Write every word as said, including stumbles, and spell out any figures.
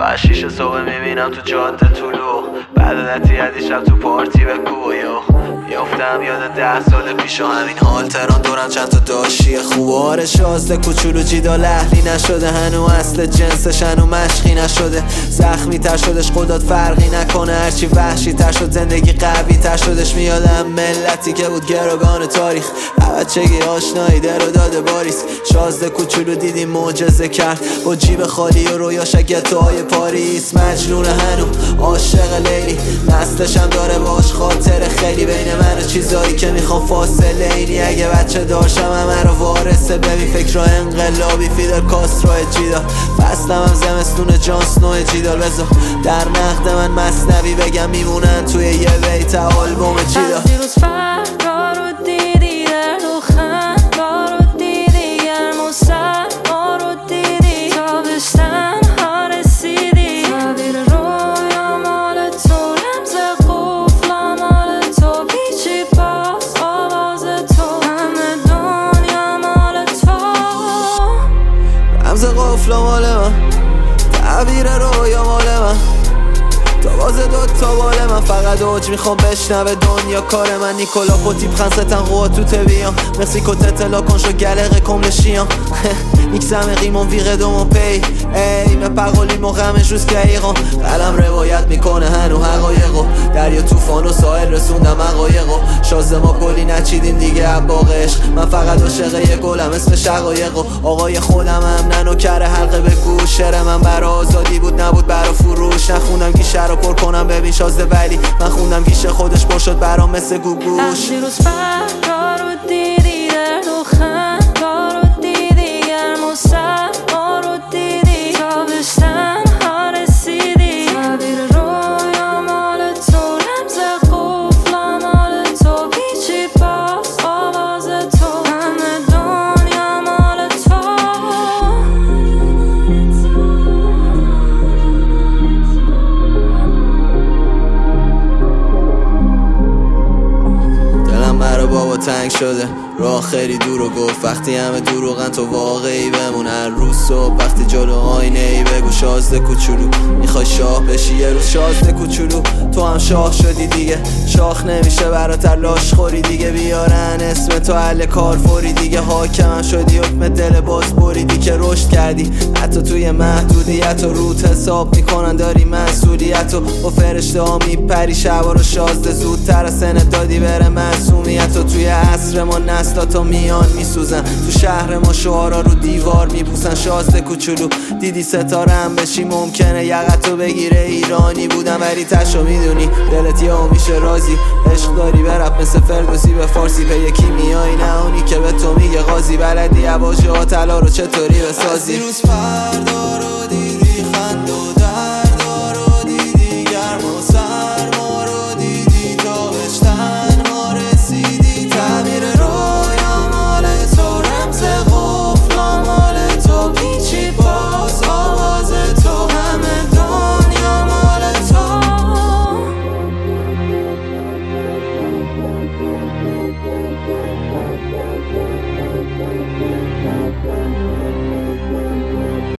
ساعت شیش صبح میبینم تو جاده طلوع بعد عدتی شب تو پارتی به کویو میافتم یاد ده سال پیش و همین حال تران دورم چند تا داشی خوب آره شازده کوچولو جیدال اهلی نشده هنو اصل جنسش هنو مشقی نشده زخمی تر شدش خودت فرقی نکنه هرچی وحشی تر شد زندگی قوی تر شدش میادم ملتی که بود گروگان تاریخ بچگی آشنایی در و داده باریس شازده کوچولو دیدی معجزه کرد با جیب خالی و رویاش گتوهای پاریس مجنون هنو عاشق لیلی نسلش هم داره باش خاطر خیلی بین من و چیزایی که میخوام فاصله اینی اگه بچه داشتم همه رو وارثه ببین فکر انقلابی فیدل کاسترو جیدال فصلم هم زمستون جان سنو جیدال بذار در نقد من مثنوی بگم میمونن توی یه بیت آلبوم جیدال دیروز فردا رو دیدی درد و خندا رو دیدی گرم و سرما رو دیدی تابستن ها رسیدی تعبیر رویا مال تو رمز قفلا مال تو پیچی پاس آواز تو همه دنیا مال تو رمز قفلا مال من تعبیر رویا مال من تا باز دوتا بال من فقط اوج میخوام بشنوه دنیا کار من نیکولا پوتیب خنستن قوات تو تبیان مکسیکو تتلا کن شو گلقه کملشیان میکسم قیمون ویغه دومو پی ای من پقولی مقامش روز که ایقان قلم روایت میکنه هنو حقایقو دریا توفان و ساحل رسوندم حقایقو شازده ما گلی نچیدیم دیگه عباق عشق من فقط عاشق یه گلم اسم شقایقو آقای خودم هم ننو کره حلقه به گوش شعر من برا آزادی بود نبود برا فروش نخوندم گیشه رو پر کنم ببین شازده ولی من خوندم گیشه خودش پر شد برام مثل گوگوش دیروز فردا رو دیدی درد و خندا رو دیدی گرم و سرما رو دیدی تابستن ها رسیدی تعبیر رویا مال تو رمز قفلا مال تو پیچی پاس آواز تو همه دنیا مال تو دلم برا بابا تنگ شده راه خیلی دور و گفت وقتی همه دروغن تو واقعی بمون هر روز صبح وقتی جلو آینه ای بگو شازده کوچولو میخوای شاه بشی یه روز شازده کوچولو تو هم شاه شدی دیگه شاخ نمیشه براتر لاش خوری دیگه بیارن اسم تو حل کار فوری دیگه حاکم شدی حکم دل باز بریدی که رشد کردی حتی توی محدودیت و روت حساب میکنن داری مسئولیت و با فرشته ها میپری شبا رو شازده زودتر از سنت دادی بره معصومیت و توی عصر ما نسلاتو میان میسوزن تو شهر ما شعارا رو دیوار میبوسن شازده کوچولو دیدی ستاره هم بشی ممکنه یقتو بگیره ایرانی بودم ولی تشو میدونی دلت یه میشه رازی عشق داری برپ مثل فردوسی به فارسی به یکی میای نه اونی که به تو میگه قاضی بلدی عواجه ها طلا رو چطوری بسازی از دیروز فردا